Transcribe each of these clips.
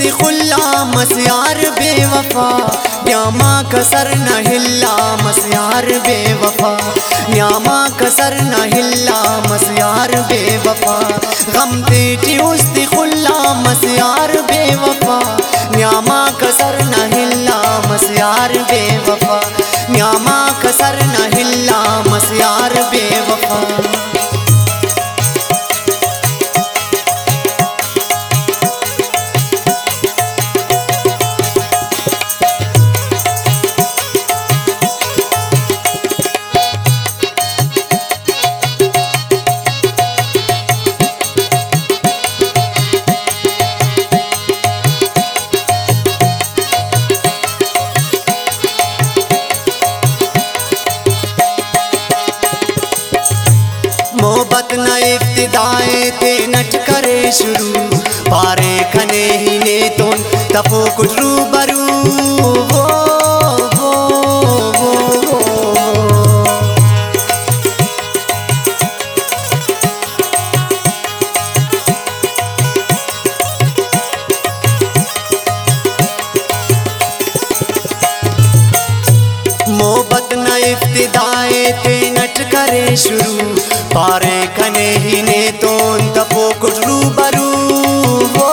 उस्ती खुल्ला मस्यार बेवफा न्यामा कसर न हिल्ला मस्यार बेवफा न्यामा कसर न हिल्ला मस्यार बेवफा गम तेटी उस्ती खुल्ला मस्यार बेवफा न्यामा कसर न हिल्ला मस्यार बेवफा न्यामा कसर न हिल्ला मस्यार बेवफा। मोहब्बत न इब्तिदाए थे नट करे शुरू पारे खने ही ने तो तफो कुछ रूबरू वो मोहब्बत न इब्तिदाए थे नट करे शुरू पारे खने ही ने तो तपो कुछ रूबरू वो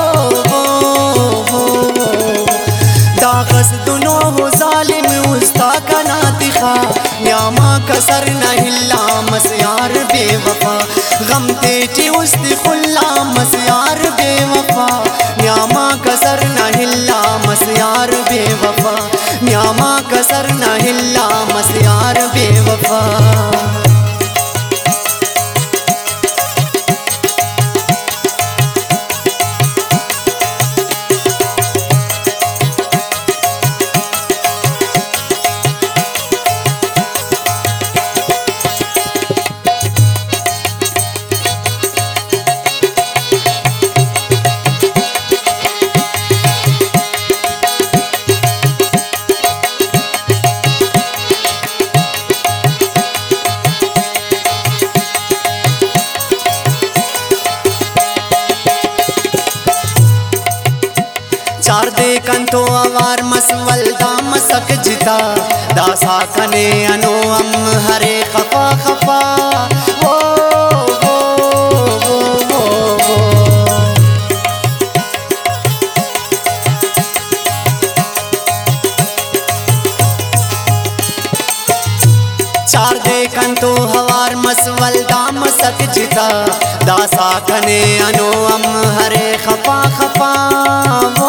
दागस दुनो हो जालिम उस्ता का नातिखा न्यामा कसर न हिल्ला मस्यार बेवफा गम तेटी उस्ती खुल्ला मस्यार बेवफा न्यामा कसर न हिल्ला मस्यार बेवफा न्यामा कसर न हिल्ला मस्यार बेवफा। चार देखन तो अवार मसवल दाम सक जिता दासा खने अनो अम हरे खफा खफा वो वो वो वो वो चार देखन तो हवार मसवल दाम सक जिता दासा खने अनो अम हरे खफा खफा वो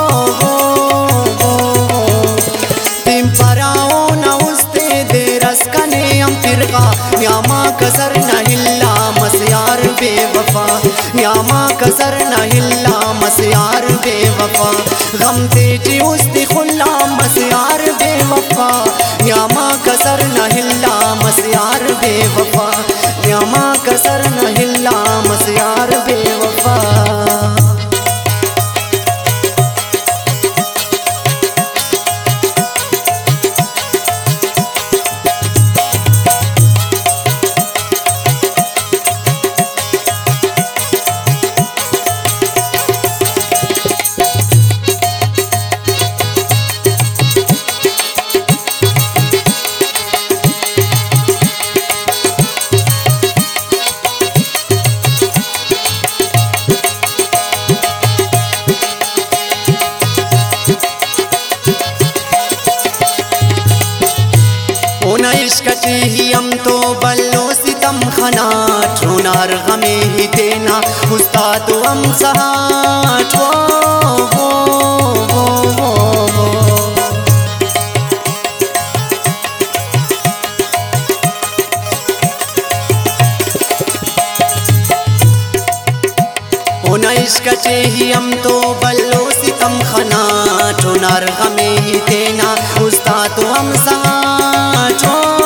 न्यामा कसर न हिल्ला मस्यार बेवफा न्यामा कसर न हिल्ला मस्यार बेवफा गम तेटी उस्ती खुल्ला मस्यार बेवफा न्यामा कसर न हिल्ला मस्यार बेवफा न्यामा कसर न हिल्ला मस्यार बेवफा। इश्कटी ही हम तो बल्लो सितम खना ठोनार गमे ही देना उस्ताद हम सहाट वो वो वो वो वो होना इश्कटी ही हम तो बल्लो सितम खना ठोनार गमे ही देना उस्ताद हम सहाट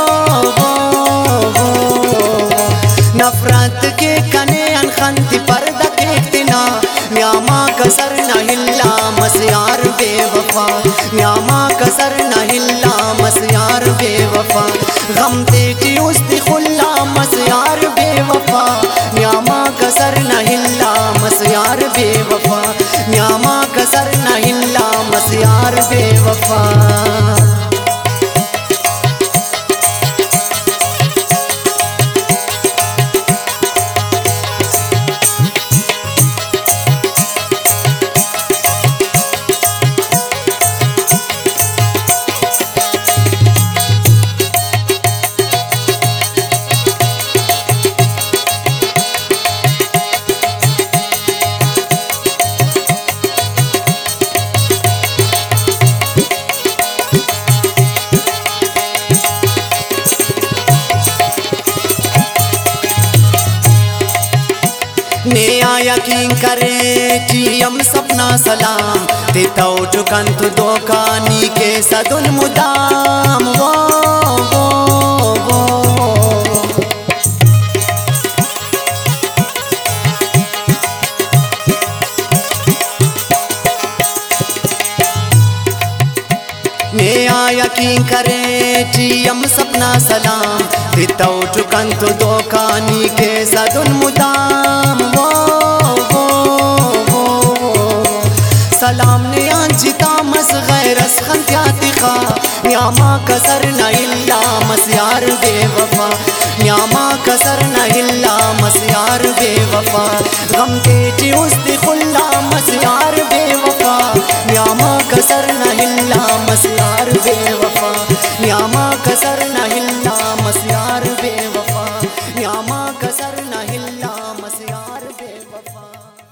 नफरत के कने अनखंती पर्दा केतना न्यामा कसर न हिल्ला मस्यार बेवफा न्यामा कसर न हिल्ला मस्यार बेवफा गम तेटी उस्ती खुल्ला मस्यार बेवफा न्यामा कसर न हिल्ला मस्यार बेवफा न्यामा कसर बेवफा। नया यकीन करे जियम सपना सलाम देता ठुकन तो दोकानी के सदुन मुदाम वो नया यकीन करे जियम सपना सलाम देता ठुकन तो दोकानी के सदुन मुदाम सलाम ने जिता मस गैरस खंत्याति खा न्यामा कसर न इल्ला मस्यार बेवफा न्यामा कसर न इल्ला मस्यार बेवफा गम तेजी उस्ती खुल्ला मस्यार बेवफा न्यामा कसर न इल्ला मस्यार बेवफा न्यामा कसर न इल्ला मस्यार बेवफा न्यामा कसर न इल्ला मस्यार बेवफा।